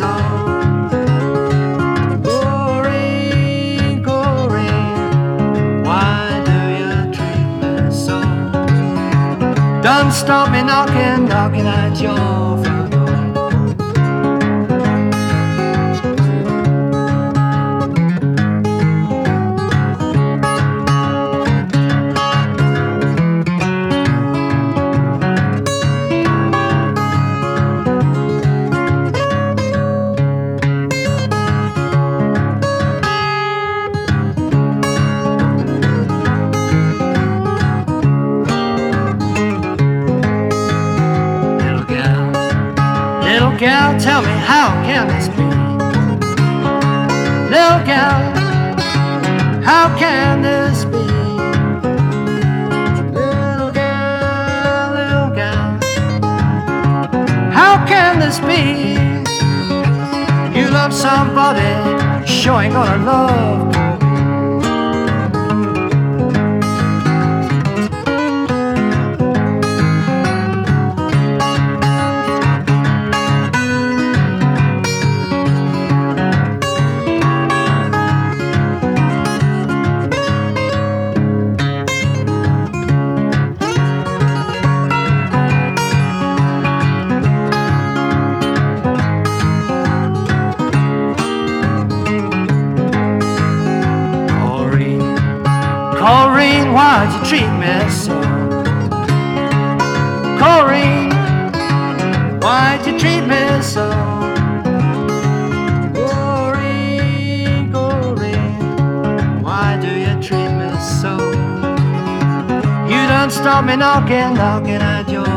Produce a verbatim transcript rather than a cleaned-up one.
so. Corrine, Corrine, why do you treat me so? Don't stop me knocking, knocking at your front door. Little gal, tell me, how can this be? Little gal, how can this be? Little gal, little gal, how can this be? You love somebody, sure ain't gonna love. Corrine, why'd you treat me so? Corrine, why'd you treat me so? Corrine, Corrine, why do you treat me so? You don't stop me knocking, knocking at your